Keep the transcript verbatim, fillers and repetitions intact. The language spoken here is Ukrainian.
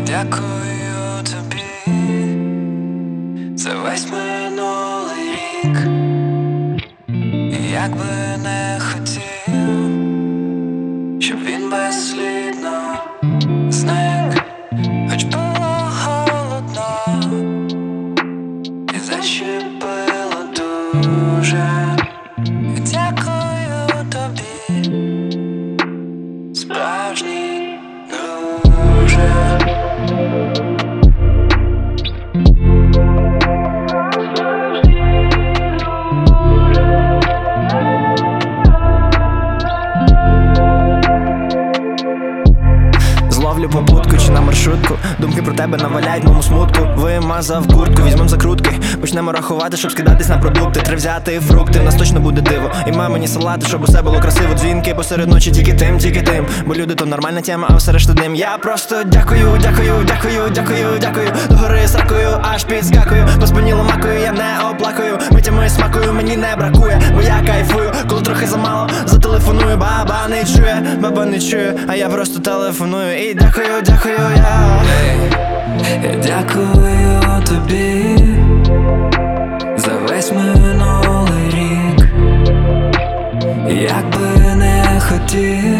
Дякую тобі за весь минулий рік. І як би не хотів, щоб він безслідно зник, хоч було холодно і защепило дуже. Дякую тобі, справжній друже. Зловлю попутку чи на маршрутку, думки про тебе наваляють моєму смутку. Вимазав куртку, візьмем закрутки, почнемо рахувати, щоб скидатись на продукти. Треба взяти фрукти, в нас точно буде диво. І мамині салати, щоб усе було красиво. Дзвінки посеред ночі тільки тим, тільки тим. Бо люди то нормальна тема, а все решта дим. Я просто дякую, дякую, дякую, дякую, дякую. Догори сракою, аж підскакую. По спині ломакою, я не оплакую. Миттями смакою, мені не бракує, бо я кайфую. Коли трохи замало, зателефоную. Баба не чує, баба не чує, а я просто телефоную. І дякую, дякую я. Я дякую тобі за весь минулий рік. Як би не хотів,